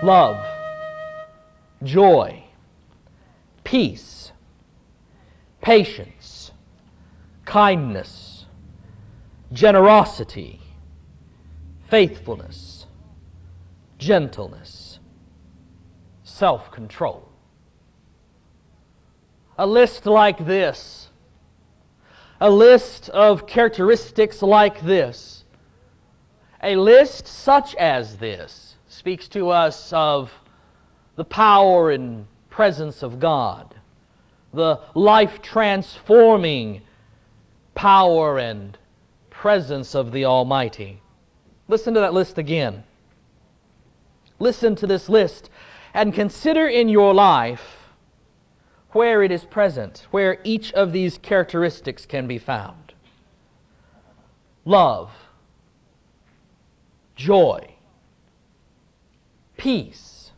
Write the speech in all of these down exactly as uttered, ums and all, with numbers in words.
love, joy, peace, patience, kindness, generosity, faithfulness, gentleness, self-control. A list like this, a list of characteristics like this, a list such as this speaks to us of the power and presence of God, the life-transforming power and presence of the Almighty. Listen to that list again. Listen to this list and consider in your life where it is present, where each of these characteristics can be found. Love, joy, peace,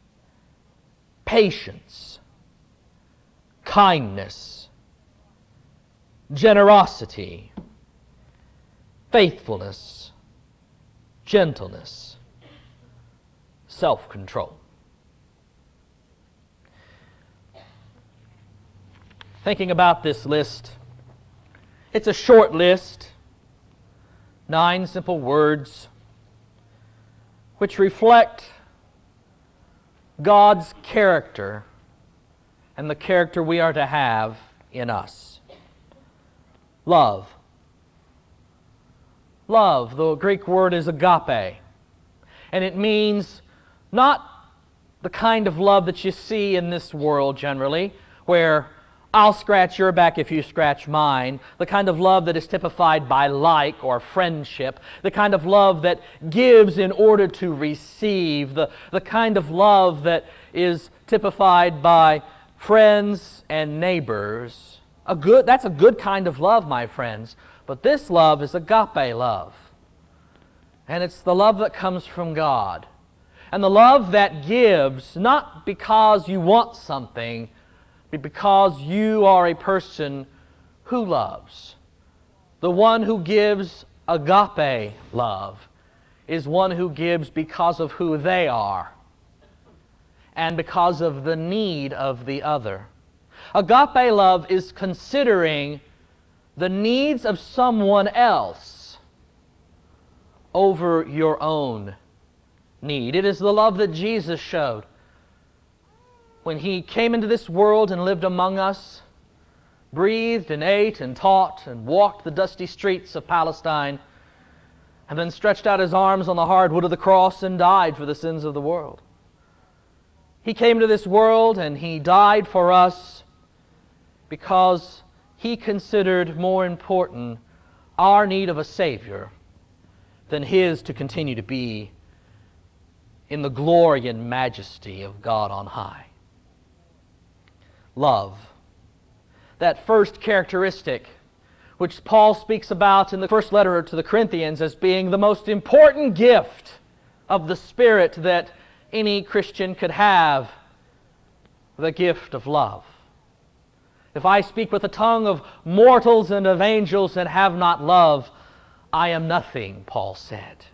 patience, kindness, generosity, faithfulness, gentleness, self-control. Thinking about this list, it's a short list, nine simple words, which reflect God's character and the character we are to have in us. Love. Love, the Greek word is agape, and it means not the kind of love that you see in this world generally, where I'll scratch your back if you scratch mine, the kind of love that is typified by like or friendship, the kind of love that gives in order to receive, the, the kind of love that is typified by friends and neighbors. A good, that's a good kind of love, my friends, but this love is agape love. And it's the love that comes from God. And the love that gives, not because you want something, because you are a person who loves. The one who gives agape love is one who gives because of who they are and because of the need of the other. Agape love is considering the needs of someone else over your own need. It is the love that Jesus showed when He came into this world and lived among us, breathed and ate and taught and walked the dusty streets of Palestine, and then stretched out His arms on the hard wood of the cross and died for the sins of the world. He came to this world and He died for us because He considered more important our need of a Savior than His to continue to be in the glory and majesty of God on high. Love. That first characteristic which Paul speaks about in the first letter to the Corinthians as being the most important gift of the Spirit that any Christian could have, the gift of love. If I speak with the tongue of mortals and of angels and have not love, I am nothing, Paul said.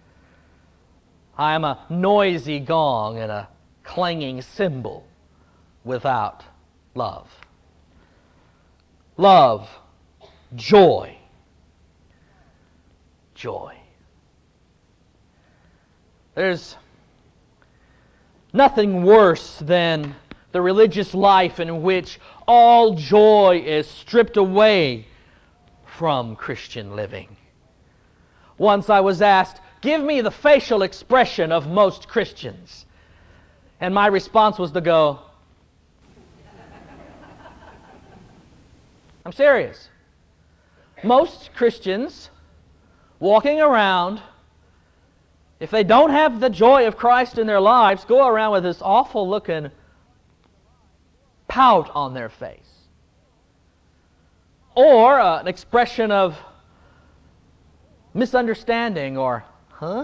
I am a noisy gong and a clanging cymbal without love. Love, joy, joy. There's nothing worse than the religious life in which all joy is stripped away from Christian living. Once I was asked, give me the facial expression of most Christians. And my response was to go, I'm serious. Most Christians walking around, if they don't have the joy of Christ in their lives, go around with this awful looking pout on their face. Or uh, an expression of misunderstanding or, huh?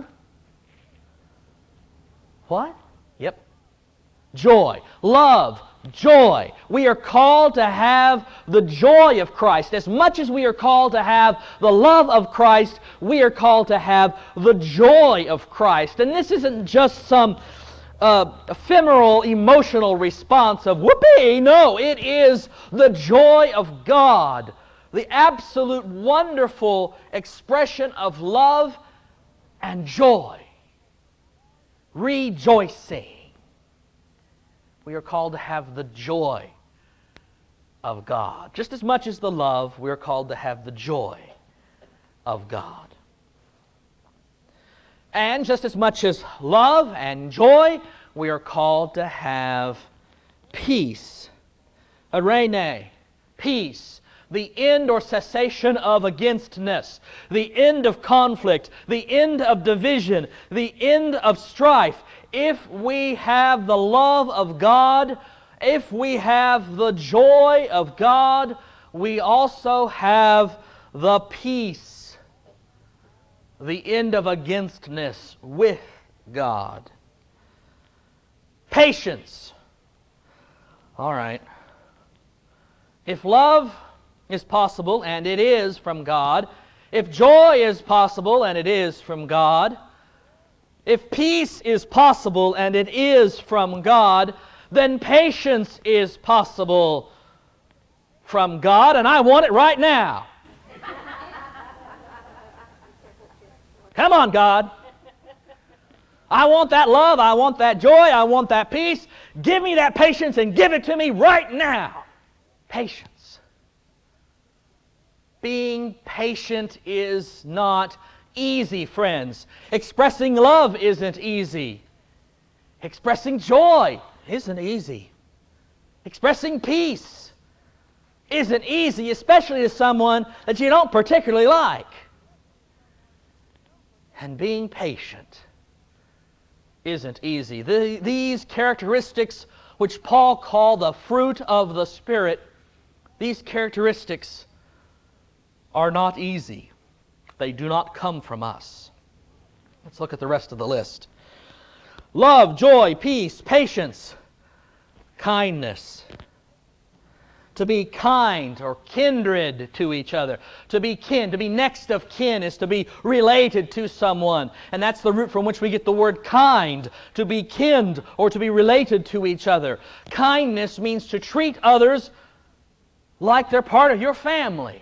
What? Yep. Joy, love, joy. We are called to have the joy of Christ. As much as we are called to have the love of Christ, we are called to have the joy of Christ. And this isn't just some uh, ephemeral emotional response of whoopee. No, it is the joy of God, the absolute wonderful expression of love and joy. Rejoicing. We are called to have the joy of God. Just as much as the love, we are called to have the joy of God. And just as much as love and joy, we are called to have peace. Eirene, peace. The end or cessation of againstness. The end of conflict. The end of division. The end of strife. If we have the love of God, if we have the joy of God, we also have the peace, the end of againstness with God. Patience. All right. If love is possible, and it is from God, if joy is possible, and it is from God, if peace is possible, and it is from God, then patience is possible from God, and I want it right now. Come on, God. I want that love, I want that joy, I want that peace. Give me that patience and give it to me right now. Patience. Being patient is not easy, friends. Expressing love isn't easy. Expressing joy isn't easy. Expressing peace isn't easy, especially to someone that you don't particularly like. And being patient isn't easy. The, these characteristics, which Paul called the fruit of the Spirit, these characteristics are not easy. They do not come from us. Let's look at the rest of the list. Love, joy, peace, patience, kindness. To be kind or kindred to each other. To be kin, to be next of kin is to be related to someone. And that's the root from which we get the word kind. To be kinned or to be related to each other. Kindness means to treat others like they're part of your family.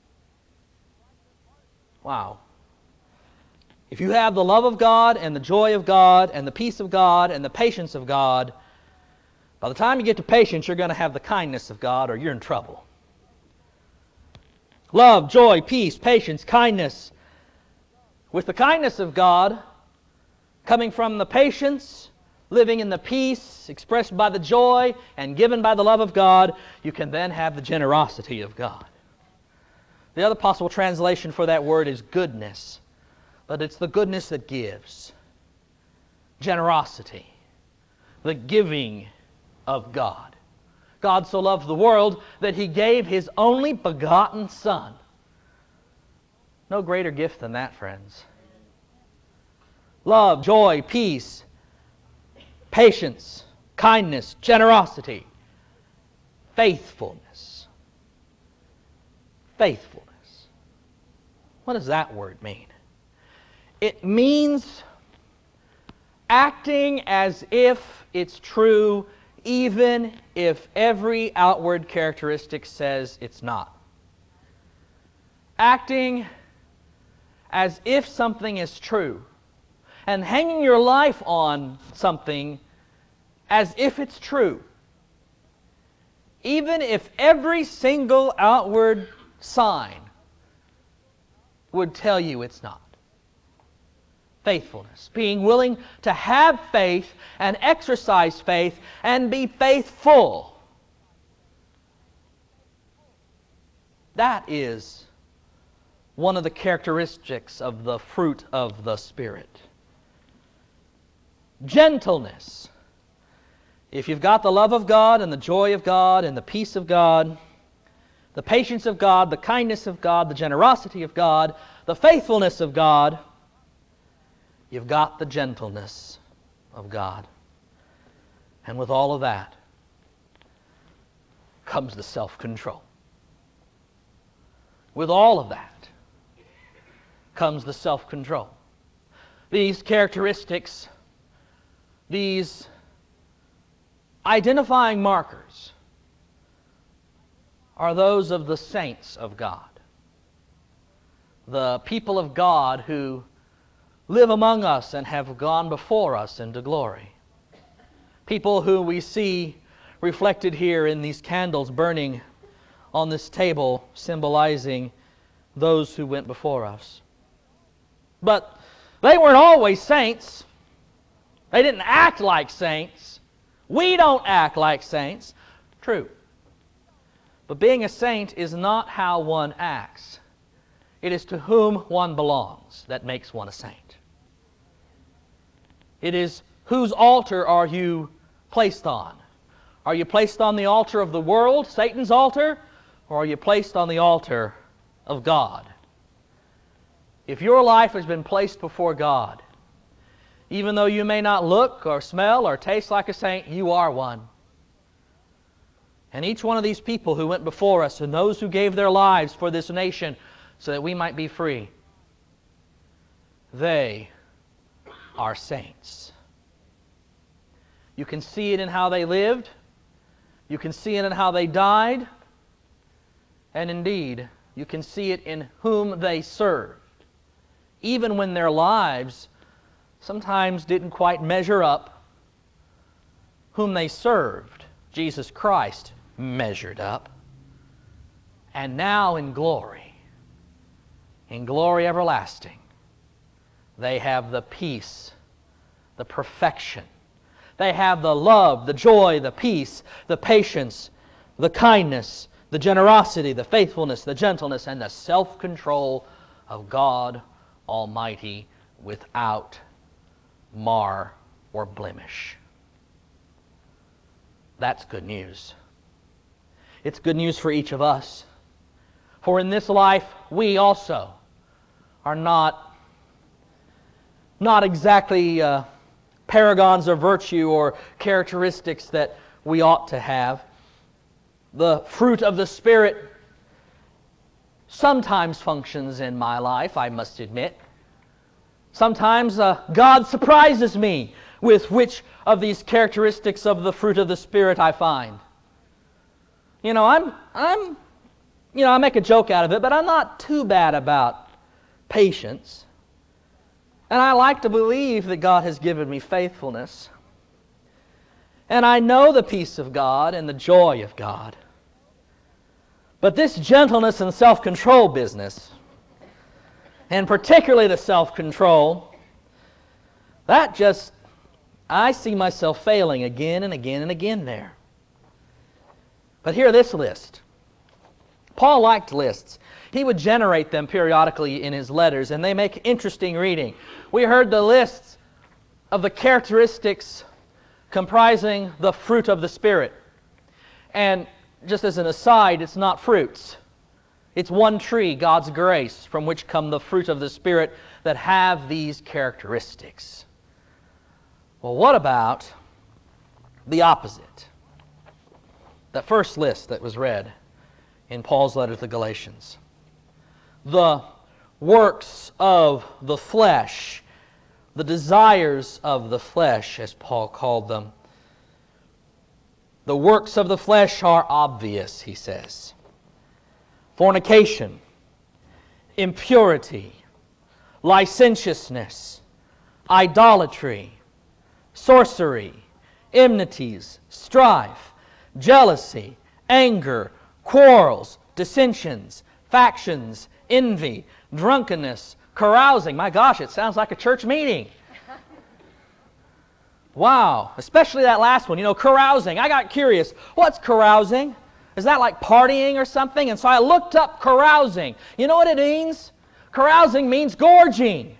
Wow. If you have the love of God and the joy of God and the peace of God and the patience of God, by the time you get to patience, you're going to have the kindness of God or you're in trouble. Love, joy, peace, patience, kindness. With the kindness of God, coming from the patience, living in the peace, expressed by the joy, and given by the love of God, you can then have the generosity of God. The other possible translation for that word is goodness, but it's the goodness that gives. Generosity. The giving of God. God so loved the world that He gave His only begotten Son. No greater gift than that, friends. Love, joy, peace, patience, kindness, generosity, faithfulness. Faithfulness. What does that word mean? It means acting as if it's true even if every outward characteristic says it's not. Acting as if something is true and hanging your life on something as if it's true, even if every single outward sign would tell you it's not. Faithfulness. Being willing to have faith and exercise faith and be faithful. That is one of the characteristics of the fruit of the Spirit. Gentleness. If you've got the love of God and the joy of God and the peace of God, the patience of God, the kindness of God, the generosity of God, the faithfulness of God, you've got the gentleness of God. And with all of that comes the self-control. With all of that comes the self-control. These characteristics these identifying markers are those of the saints of God, the people of God who live among us and have gone before us into glory. People who we see reflected here in these candles burning on this table, symbolizing those who went before us. But they weren't always saints. They didn't act like saints. We don't act like saints. True. But being a saint is not how one acts. It is to whom one belongs that makes one a saint. It is whose altar are you placed on? Are you placed on the altar of the world, Satan's altar, or are you placed on the altar of God? If your life has been placed before God, even though you may not look or smell or taste like a saint, you are one. And each one of these people who went before us and those who gave their lives for this nation so that we might be free, they are saints. You can see it in how they lived. You can see it in how they died. And indeed, you can see it in whom they served. Even when their lives sometimes didn't quite measure up, whom they served, Jesus Christ, measured up. And now in glory, in glory everlasting, they have the peace, the perfection. They have the love, the joy, the peace, the patience, the kindness, the generosity, the faithfulness, the gentleness, and the self-control of God Almighty without mar or blemish. That's good news. It's good news for each of us. For in this life, we also are not, not exactly uh, paragons of virtue or characteristics that we ought to have. The fruit of the Spirit sometimes functions in my life, I must admit. Sometimes uh, God surprises me with which of these characteristics of the fruit of the Spirit I find. You know, I'm, I'm, you know, I make a joke out of it, but I'm not too bad about patience. And I like to believe that God has given me faithfulness. And I know the peace of God and the joy of God. But this gentleness and self-control business, and particularly the self-control, that just, I see myself failing again and again and again there. But hear this list. Paul liked lists. He would generate them periodically in his letters, and they make interesting reading. We heard the lists of the characteristics comprising the fruit of the Spirit. And just as an aside, it's not fruits. It's one tree, God's grace, from which come the fruit of the Spirit that have these characteristics. Well, what about the opposite? That first list that was read in Paul's letter to the Galatians. The works of the flesh, the desires of the flesh, as Paul called them. The works of the flesh are obvious, he says. Fornication, impurity, licentiousness, idolatry, sorcery, enmities, strife, jealousy, anger, quarrels, dissensions, factions, envy, drunkenness, carousing. My gosh, it sounds like a church meeting. Wow, especially that last one, you know, carousing. I got curious. What's carousing? Is that like partying or something? And so I looked up carousing. You know what it means? Carousing means gorging.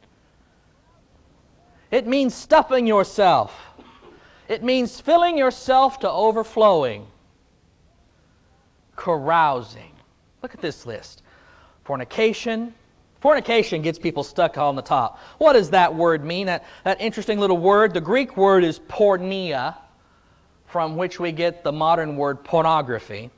It means stuffing yourself. It means filling yourself to overflowing. Carousing. Look at this list. Fornication. Fornication gets people stuck on the top. What does that word mean? That, that interesting little word. The Greek word is porneia, from which we get the modern word pornography.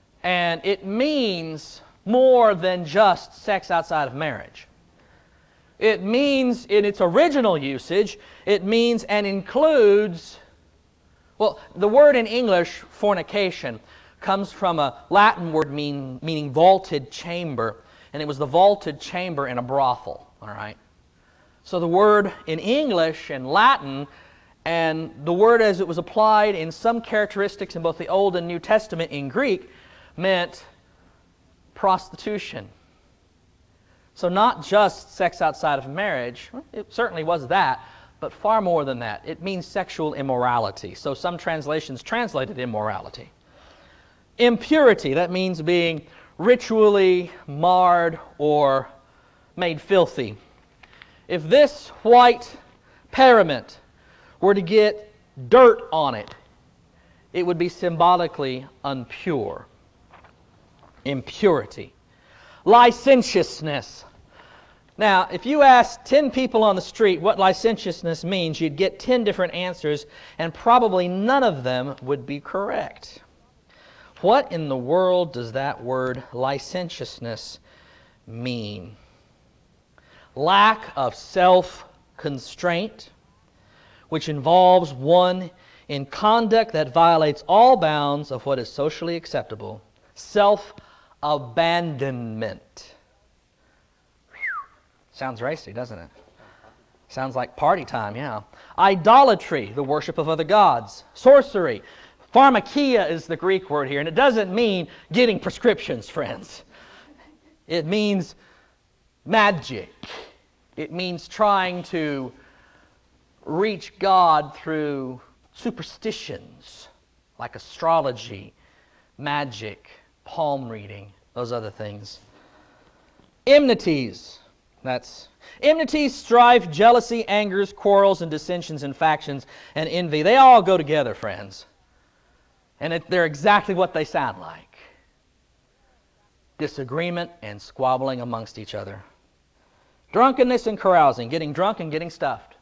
And it means more than just sex outside of marriage. It means, in its original usage, it means and includes, well, the word in English, fornication, comes from a Latin word mean, meaning vaulted chamber, and it was the vaulted chamber in a brothel, all right? So the word in English and Latin, and the word as it was applied in some characteristics in both the Old and New Testament in Greek, meant prostitution. So not just sex outside of marriage, it certainly was that, but far more than that. It means sexual immorality. So some translations translated immorality. Impurity, that means being ritually marred or made filthy. If this white parament were to get dirt on it, it would be symbolically impure. Impurity. Licentiousness. Now, if you asked ten people on the street what licentiousness means, you'd get ten different answers, and probably none of them would be correct. What in the world does that word licentiousness mean? Lack of self-constraint, which involves one in conduct that violates all bounds of what is socially acceptable. Self-abandonment. Sounds racy, doesn't it? Sounds like party time, yeah. Idolatry, the worship of other gods. Sorcery. Pharmakia is the Greek word here, and it doesn't mean getting prescriptions, friends. It means magic. It means trying to reach God through superstitions, like astrology, magic, palm reading, those other things. Enmities. That's enmities, strife, jealousy, angers, quarrels, and dissensions and factions and envy. They all go together, friends. And it, they're exactly what they sound like. Disagreement and squabbling amongst each other. Drunkenness and carousing, getting drunk and getting stuffed.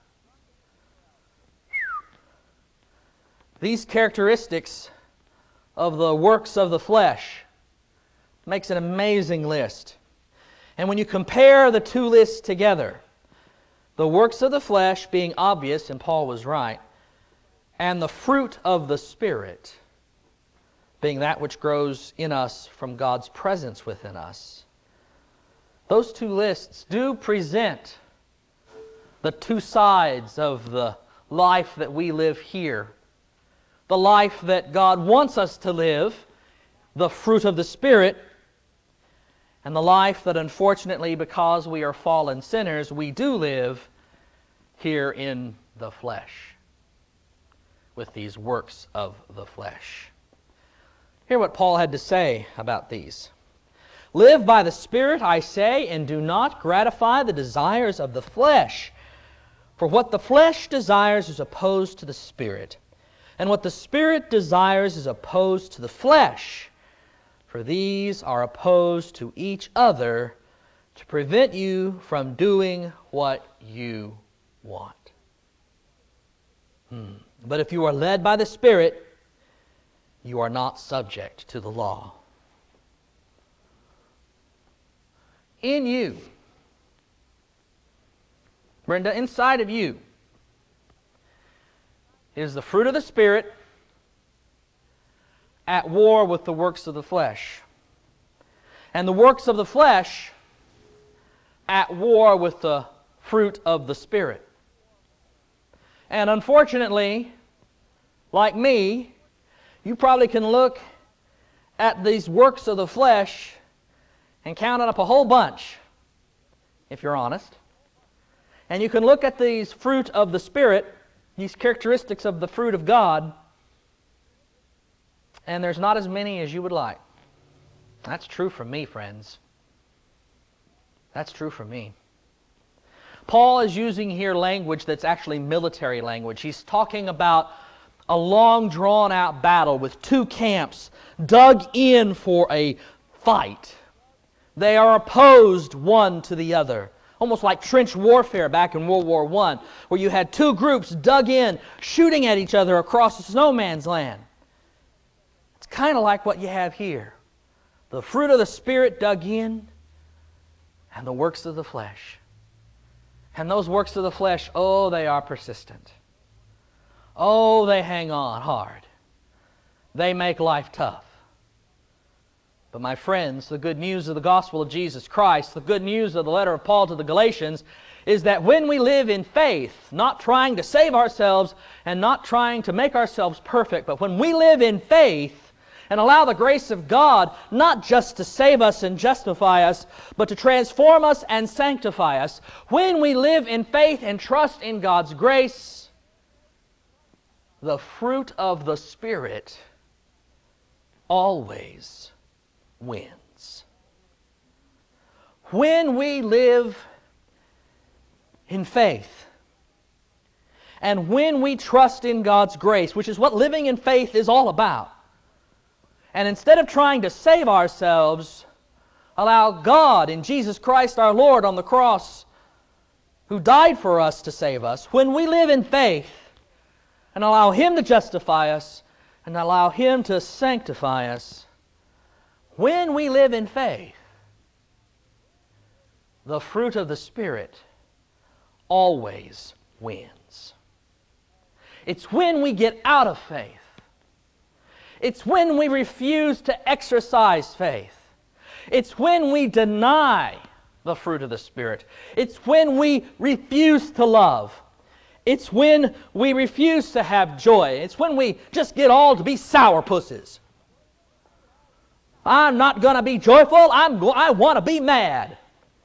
These characteristics of the works of the flesh makes an amazing list. And when you compare the two lists together, the works of the flesh being obvious, and Paul was right, and the fruit of the Spirit being that which grows in us from God's presence within us, those two lists do present the two sides of the life that we live here. The life that God wants us to live, the fruit of the Spirit, and the life that unfortunately, because we are fallen sinners, we do live here in the flesh, with these works of the flesh. Hear what Paul had to say about these. Live by the Spirit, I say, and do not gratify the desires of the flesh. For what the flesh desires is opposed to the Spirit, and what the Spirit desires is opposed to the flesh. For these are opposed to each other to prevent you from doing what you want. Hmm. But if you are led by the Spirit, you are not subject to the law. In you, Brenda, inside of you, is the fruit of the Spirit at war with the works of the flesh. And the works of the flesh at war with the fruit of the Spirit. And unfortunately, like me, you probably can look at these works of the flesh and count up a whole bunch, if you're honest. And you can look at these fruit of the Spirit, these characteristics of the fruit of God, and there's not as many as you would like. That's true for me, friends. That's true for me. Paul is using here language that's actually military language. He's talking about a long drawn-out battle with two camps dug in for a fight. They are opposed one to the other. Almost like trench warfare back in World War One, where you had two groups dug in, shooting at each other across a no man's land. It's kind of like what you have here. The fruit of the Spirit dug in, and the works of the flesh. And those works of the flesh, oh, they are persistent. Oh, they hang on hard. They make life tough. But my friends, the good news of the gospel of Jesus Christ, the good news of the letter of Paul to the Galatians, is that when we live in faith, not trying to save ourselves and not trying to make ourselves perfect, but when we live in faith and allow the grace of God not just to save us and justify us, but to transform us and sanctify us, when we live in faith and trust in God's grace, the fruit of the Spirit always wins. When we live in faith, and when we trust in God's grace, which is what living in faith is all about, and instead of trying to save ourselves, allow God in Jesus Christ our Lord on the cross, who died for us to save us, when we live in faith and allow Him to justify us and allow Him to sanctify us, when we live in faith, the fruit of the Spirit always wins. It's when we get out of faith. It's when we refuse to exercise faith. It's when we deny the fruit of the Spirit. It's when we refuse to love. It's when we refuse to have joy. It's when we just get all to be sourpusses. I'm not going to be joyful. I'm go- I want to be mad.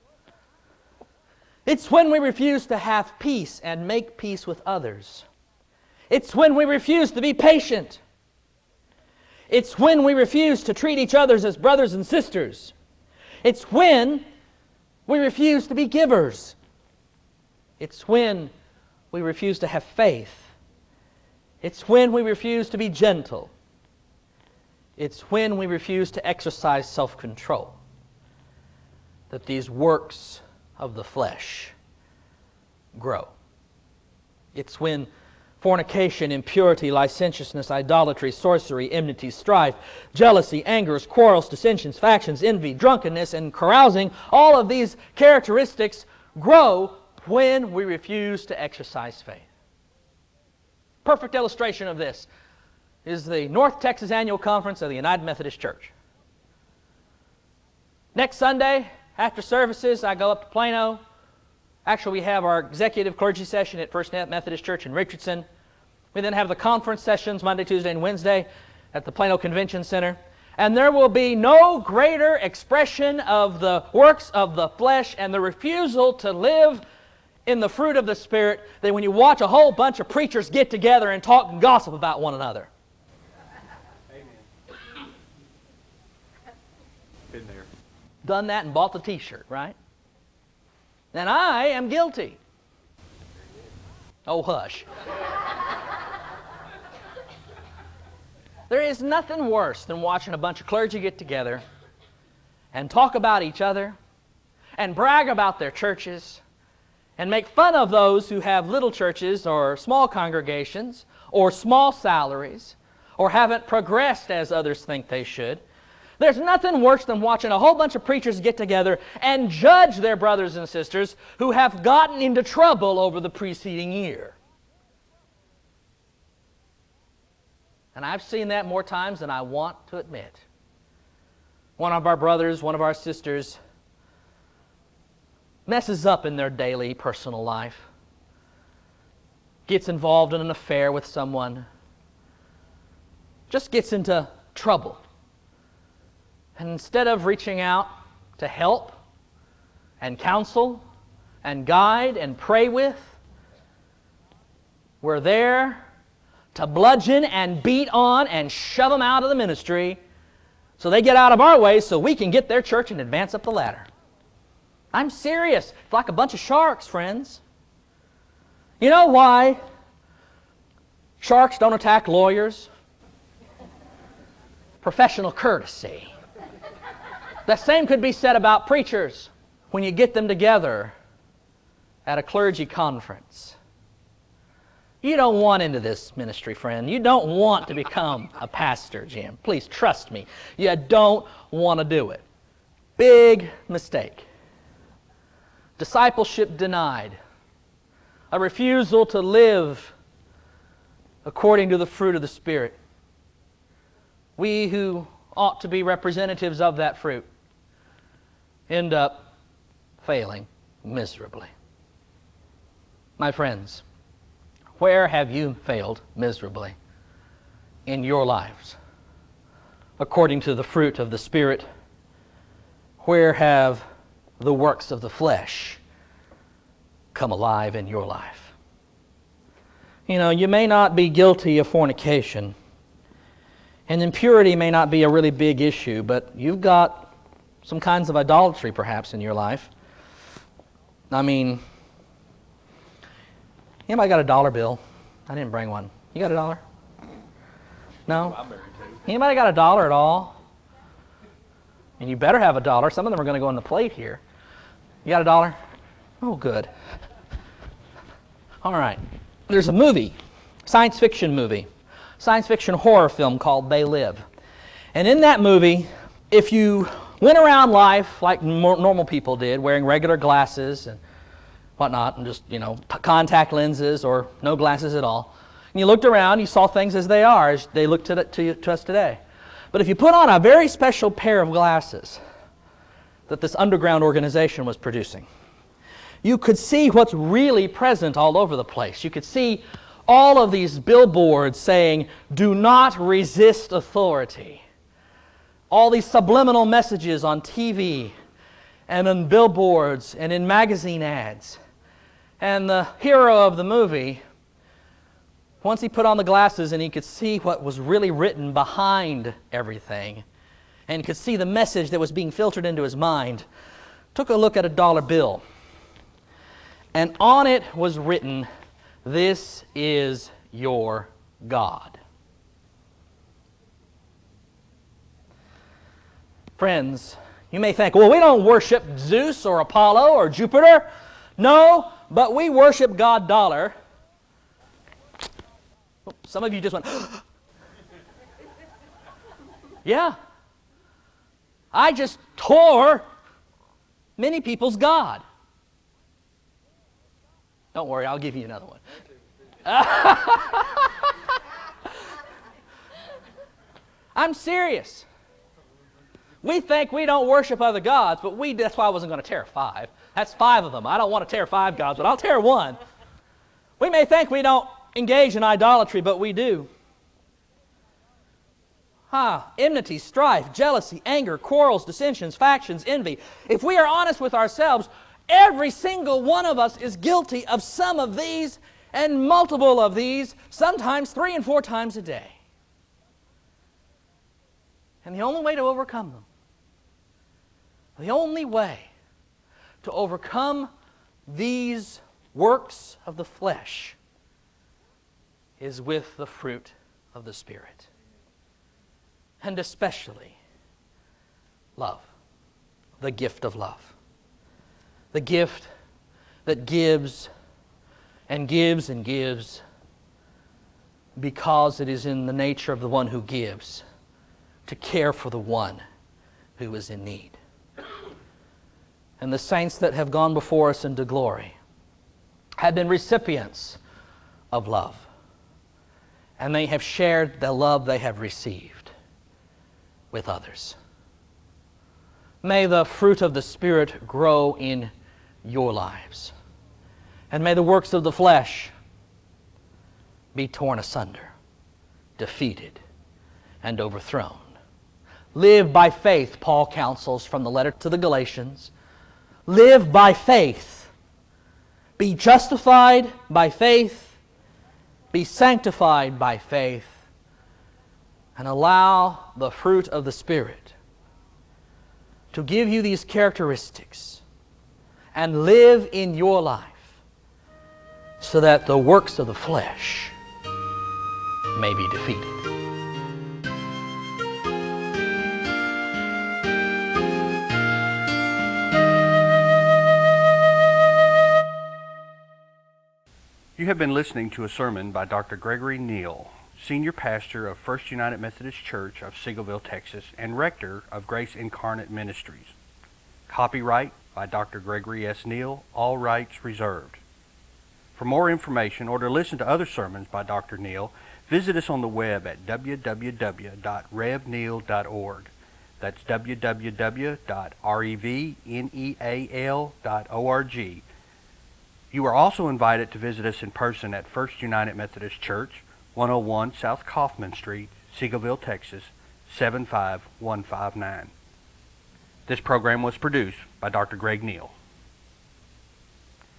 It's when we refuse to have peace and make peace with others. It's when we refuse to be patient. It's when we refuse to treat each other as brothers and sisters. It's when we refuse to be givers. It's when we refuse to have faith. It's when we refuse to be gentle. It's when we refuse to exercise self-control that these works of the flesh grow. It's when fornication, impurity, licentiousness, idolatry, sorcery, enmity, strife, jealousy, angers, quarrels, dissensions, factions, envy, drunkenness, and carousing, all of these characteristics grow when we refuse to exercise faith. Perfect illustration of this is the North Texas Annual Conference of the United Methodist Church. Next Sunday, after services, I go up to Plano. Actually, we have our executive clergy session at First Methodist Church in Richardson. We then have the conference sessions Monday, Tuesday, and Wednesday at the Plano Convention Center. And there will be no greater expression of the works of the flesh and the refusal to live in the fruit of the Spirit than when you watch a whole bunch of preachers get together and talk and gossip about one another. Amen. Been there. Done that and bought the t-shirt, right? And I am guilty. Oh, hush. There is nothing worse than watching a bunch of clergy get together and talk about each other and brag about their churches and make fun of those who have little churches or small congregations or small salaries or haven't progressed as others think they should. There's nothing worse than watching a whole bunch of preachers get together and judge their brothers and sisters who have gotten into trouble over the preceding year. And I've seen that more times than I want to admit. One of our brothers, one of our sisters, messes up in their daily personal life, gets involved in an affair with someone, just gets into trouble. And instead of reaching out to help and counsel and guide and pray with, we're there to bludgeon and beat on and shove them out of the ministry so they get out of our way so we can get their church and advance up the ladder. I'm serious. It's like a bunch of sharks, friends. You know why sharks don't attack lawyers? Professional courtesy. The same could be said about preachers when you get them together at a clergy conference. You don't want into this ministry, friend. You don't want to become a pastor, Jim. Please trust me. You don't want to do it. Big mistake. Discipleship denied. a refusal to live according to the fruit of the Spirit. We who ought to be representatives of that fruit end up failing miserably. My friends, where have you failed miserably in your lives according to the fruit of the Spirit? Where have the works of the flesh come alive in your life? You know, you may not be guilty of fornication, and impurity may not be a really big issue, but you've got some kinds of idolatry perhaps in your life. I mean, anybody got a dollar bill? I didn't bring one. You got a dollar? No? Anybody got a dollar at all? And you better have a dollar. Some of them are going to go on the plate here. You got a dollar? Oh, good. All right. There's a movie, science fiction movie, science fiction horror film called They Live. And in that movie, if you went around life like normal people did, wearing regular glasses and whatnot, and just, you know, contact lenses or no glasses at all, and you looked around, you saw things as they are, as they look to, to, to us today. But if you put on a very special pair of glasses that this underground organization was producing, you could see what's really present all over the place. You could see all of these billboards saying, "Do not resist authority." All these subliminal messages on T V and on billboards and in magazine ads. And the hero of the movie, once he put on the glasses and he could see what was really written behind everything, and could see the message that was being filtered into his mind, took a look at a dollar bill. And on it was written, "This is your God." Friends, you may think, well, we don't worship Zeus or Apollo or Jupiter. No, but we worship God dollar. Some of you just went, yeah. I just tore many people's God. Don't worry, I'll give you another one. I'm serious. We think we don't worship other gods, but we, that's why I wasn't going to tear five. That's five of them. I don't want to tear five gods, but I'll tear one. We may think we don't engage in idolatry, but we do. Ah, enmity, strife, jealousy, anger, quarrels, dissensions, factions, envy. If we are honest with ourselves, every single one of us is guilty of some of these and multiple of these, sometimes three and four times a day. And the only way to overcome them, the only way to overcome these works of the flesh is with the fruit of the Spirit. And especially love, the gift of love. The gift that gives and gives and gives because it is in the nature of the one who gives to care for the one who is in need. And the saints that have gone before us into glory have been recipients of love. And they have shared the love they have received with others. May the fruit of the Spirit grow in your lives. And may the works of the flesh be torn asunder, defeated, and overthrown. Live by faith, Paul counsels from the letter to the Galatians. Live by faith. Be justified by faith. Be sanctified by faith. And allow the fruit of the Spirit to give you these characteristics and live in your life so that the works of the flesh may be defeated. You have been listening to a sermon by Doctor Gregory Neal, Senior Pastor of First United Methodist Church of Seagoville, Texas, and Rector of Grace Incarnate Ministries. Copyright by Doctor Gregory S. Neal, all rights reserved. For more information or to listen to other sermons by Doctor Neal, visit us on the web at w w w dot rev neal dot org. That's w w w dot rev neal dot org. You are also invited to visit us in person at First United Methodist Church, one oh one South Kaufman Street, Seagoville, Texas, seven five one five nine. This program was produced by Doctor Greg Neal.